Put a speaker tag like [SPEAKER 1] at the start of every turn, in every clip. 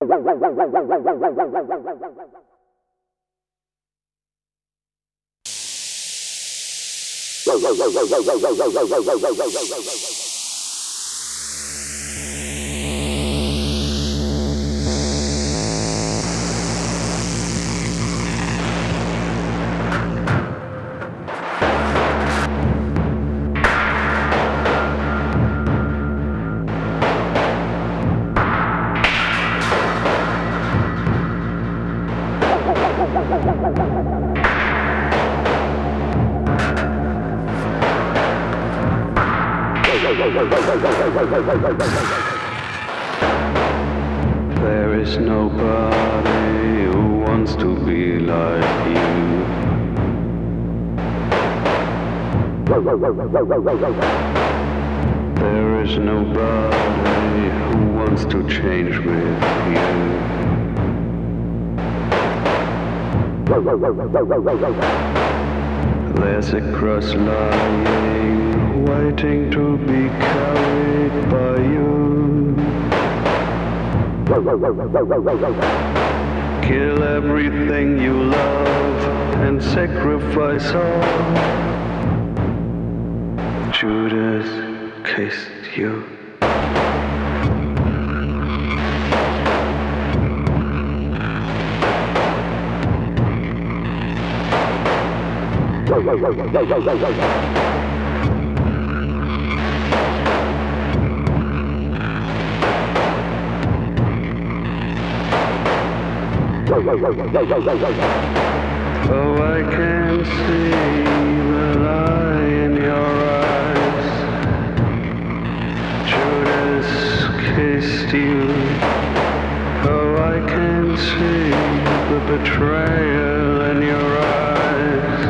[SPEAKER 1] There is nobody who wants to be like you. There is nobody who wants to change with you. There's a cross lying, waiting to be carried by you. Kill everything you love and sacrifice all. Judas kissed you. Oh, I can see the lie in your eyes. Judas kissed you. Oh, I can see the betrayal in your eyes.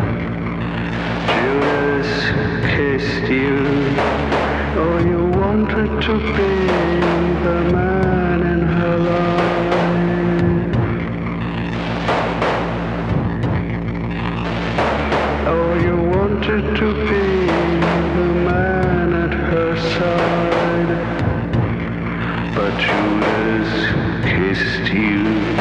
[SPEAKER 1] Judas kissed you. Oh, you wanted to be the man in her life. To be the man at her side, but Judas kissed you.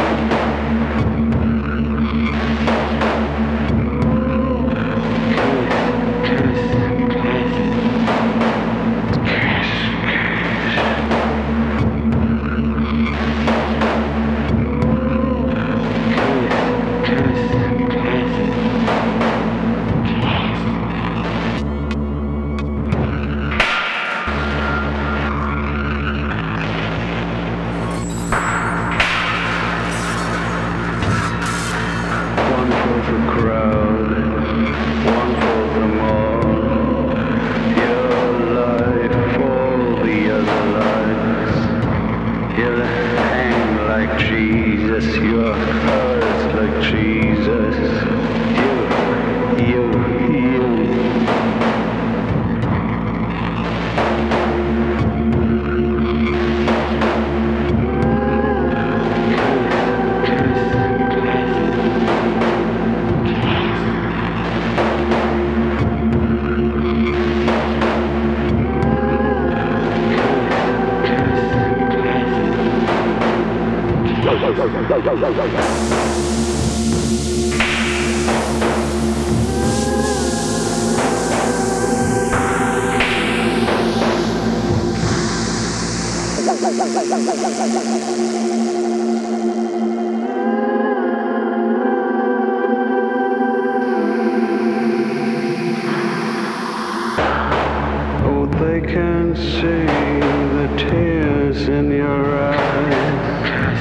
[SPEAKER 1] Oh, they can see the tears in your eyes.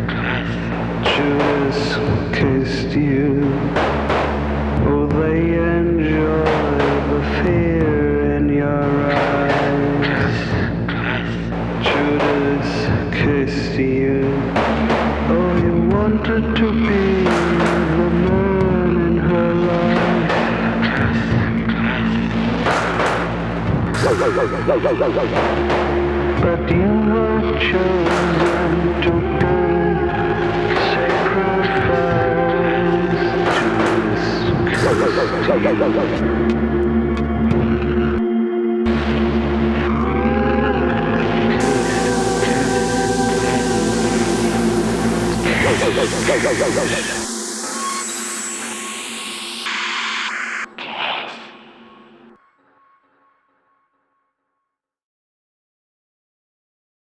[SPEAKER 1] Judas kissed you. Oh, they enjoy the fear in your eyes. Judas kissed you. Oh, you wanted to be the man in her life. But you were chosen to be sacrificed to this.